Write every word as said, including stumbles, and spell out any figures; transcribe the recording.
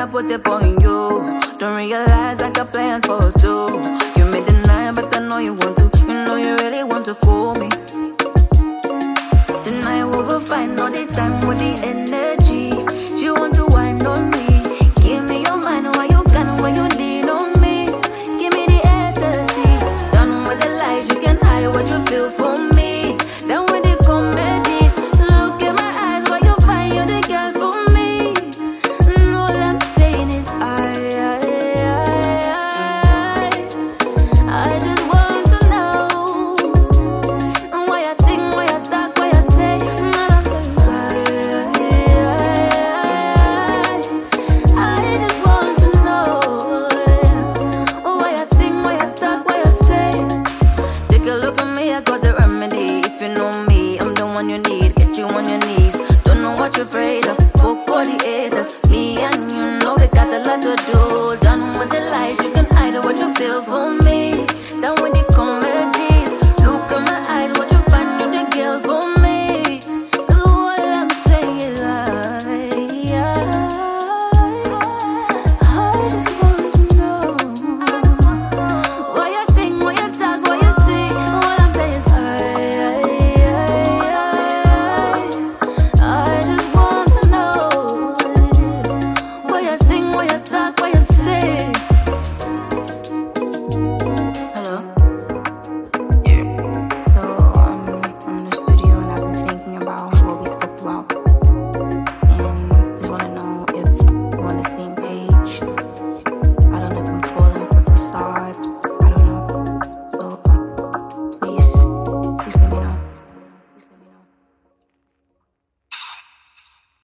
I put it on you. Don't realize I got plans for two. You may deny, but I know you want to. You know you really want to call me. Tonight we will find all the time with the energy. She want to whine on me. Give me your mind while you can, when you lean on me. Give me the ecstasy. Done with the lies, you can hide what you feel for me. Done with the comedies. Look at my eyes while you find you the girl for me. And all I'm saying is I, I, I, I, I just want to know why I think, why I talk, why I say. And all I'm saying is I, I, I, I just want to know why I think, why I talk, why I say. Take a look at me, I got the remedy. If you know me, I'm the one you need. Get you on your knees. Don't know what you're afraid of. Fuck all the haters. Me and you know we got a lot to do. Done with the lies, you can hide what you feel for me. Done with the